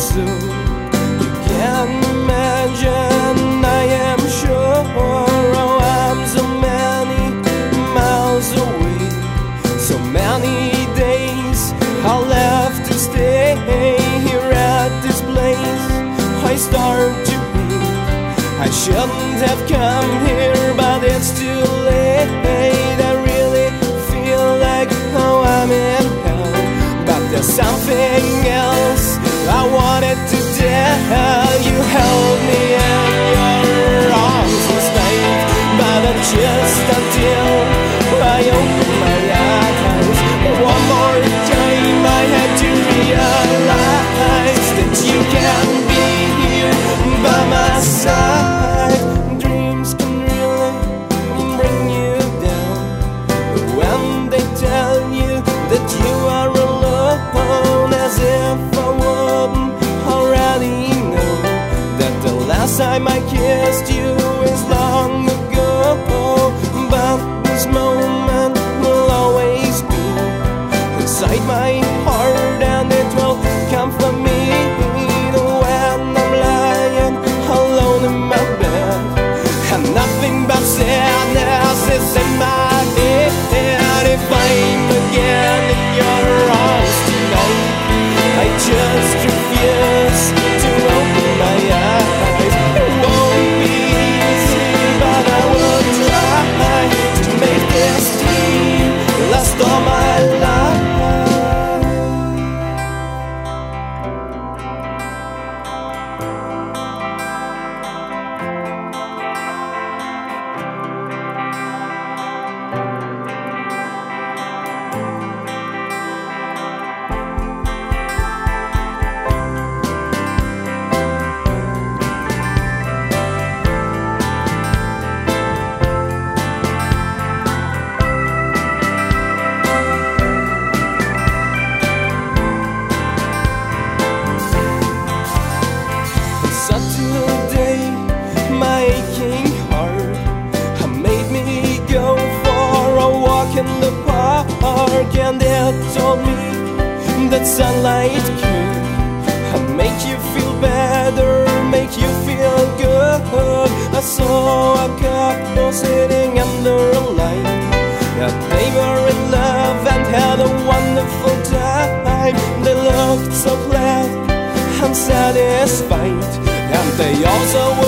soon. You can imagine, I am sure. Oh, I'm so many miles away, so many days I left to stay here at this place. I start to hate, I shouldn't have come here, but it's too late. I really feel like, oh, I'm in hell, but there's something else I wanted to tell you. Held me in your arms last night, but just until I opened my eyes one more time, I had to realize that you can be here by my side. Dreams can really bring you down when they tell you that you are alone, as if I wouldn't already know that the last time I kissed you is long ago. But this moment will always be inside my heart, and it will comfort me when I'm lying alone in my bed, and nothing but sadness is in my head. If I'm again in your arms tonight, I just refuse to open my eyes. It won't be easy, but I will try to make this dream last all my life. Saturday, my aching heart made me go for a walk in the park, and it told me that sunlight could make you feel better, make you feel good. I saw a couple sitting under a light, they were in love and had a wonderful time. They looked so glad and satisfied, and they also